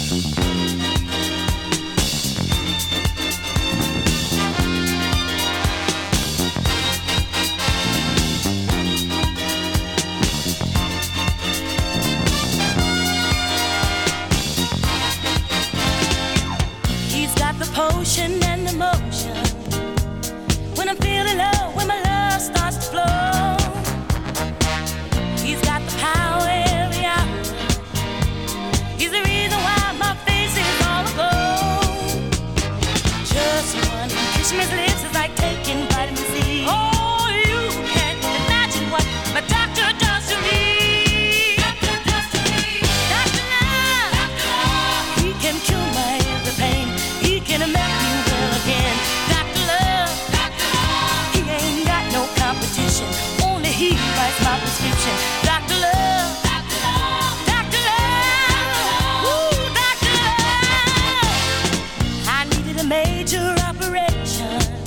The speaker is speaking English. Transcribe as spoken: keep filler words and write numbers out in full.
Potion and emotion. When I'm feeling low, when my love starts to flow, he's got the power every hour. He's the reason why my face is all aglow. Just one kiss from his lips is like taking vitamin C. Oh, you can't imagine what my doctor does to me. Doctor does to me. Doctor Love. Doctor Love. He can cure my every pain. He can make me well again. Doctor Love, Doctor Love. He ain't got no competition. Only he writes my prescription. Doctor Love, Doctor Love, Doctor Love. Ooh, Doctor Love. I needed a major operation.